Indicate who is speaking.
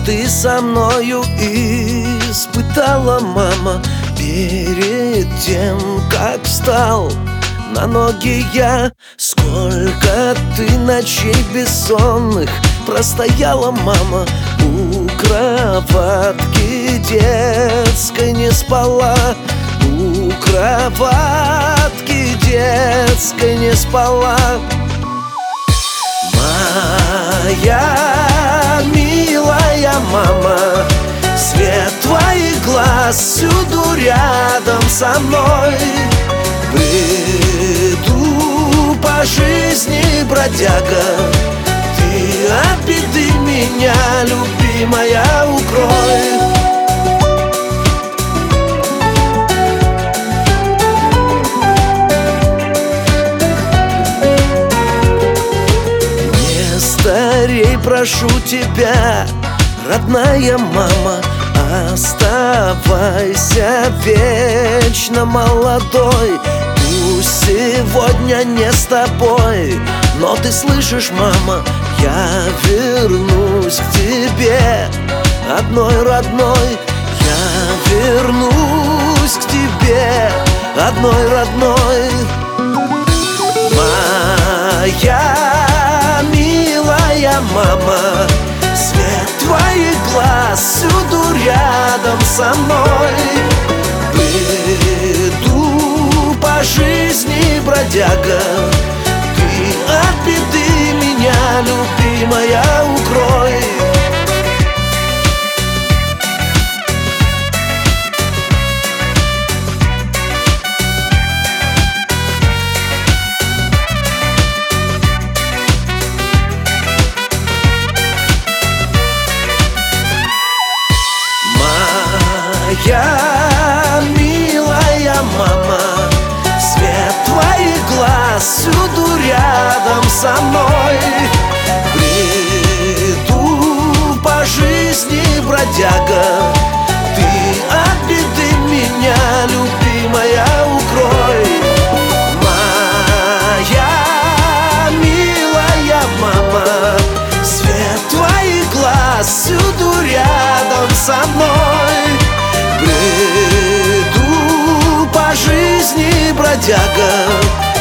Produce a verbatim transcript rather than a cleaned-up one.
Speaker 1: ты со мною испытала, мама, перед тем, как встал на ноги я? Сколько ты ночей бессонных простояла, мама, у кроватки детской не спала, у кроватки детской не спала. Моя милая мама, свет твоих глаз всюду рядом со мной. Бреду по жизни, бродяга, ты от беды меня, любимая, укрой. Не старей, прошу тебя, родная мама, оставайся вечно молодой. Пусть сегодня не с тобой, но ты слышишь, мама, я вернусь к тебе, одной родной. Я вернусь к тебе, одной родной. Моя милая мама, свет твоих глаз всюду рядом со мной. Бреду по жизни, бродяга, ты от беды меня, любимая, укрой. Моя милая мама, свет твоих глаз всюду рядом со мной. Бреду по жизни, бродяга, ты от беды меня, любимая, укрой. Моя милая мама, свет твоих глаз всюду рядом со мной. Бреду по жизни, бродяга,